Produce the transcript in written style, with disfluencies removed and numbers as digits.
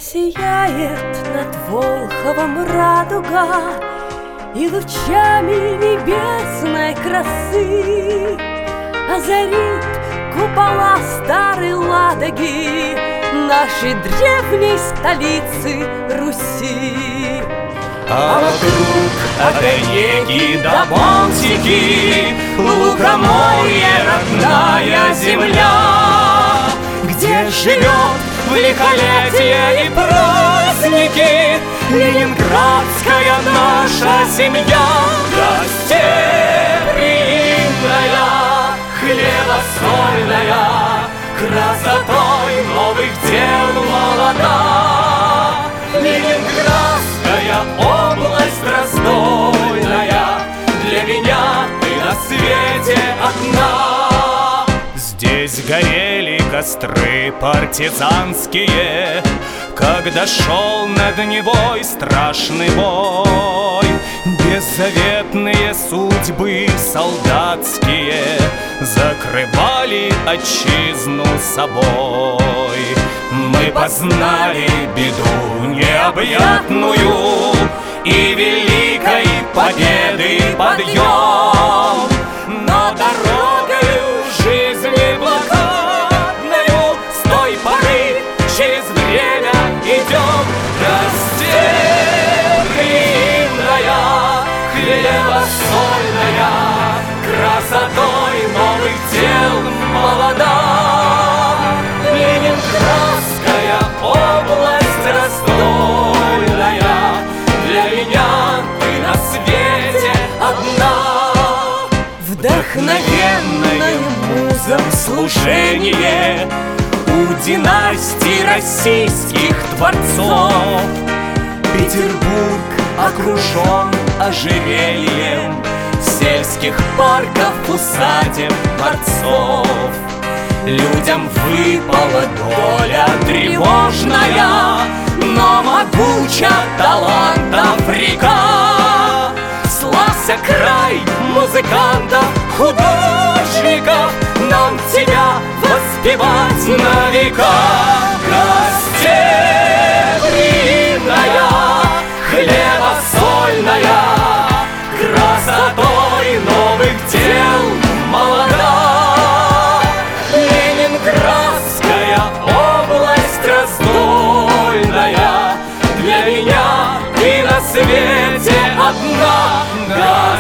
Просияет над Волховом радуга и лучами небесной красы озарит купола старой Ладоги, нашей древней столицы Руси. А вокруг от реки до Балтики лукоморье, родная земля, где живет в лихолетие и праздники ленинградская наша семья. Гостеприимная, хлебосольная, красотой новых дел молода. Ленинградская область раздольная, для меня ты на свете одна. Здесь горели костры партизанские, когда шел над Невой страшный бой. Беззаветные судьбы солдатские закрывали отчизну собой. Мы познали беду необъятную и великой победы подъем. Но дорогою жизни блокадною с той поры через время идем. Гостеприимная, хлебосольная, красотой новых дел молода. Ленинградская область раздольная, для меня ты на свете одна. Вдохновенное музам служение у династий российских дворцов. Петербург окружен ожерельем сельских парков, усадеб, дворцов. Людям выпала доля тревожная, но могуча талантов река. Славься край музыкантов, художников, нам тебя воспевать на века. Гостеприимная, хлебосольная, красотой новых дел молода. Ленинградская область раздольная, для меня ты на свете одна.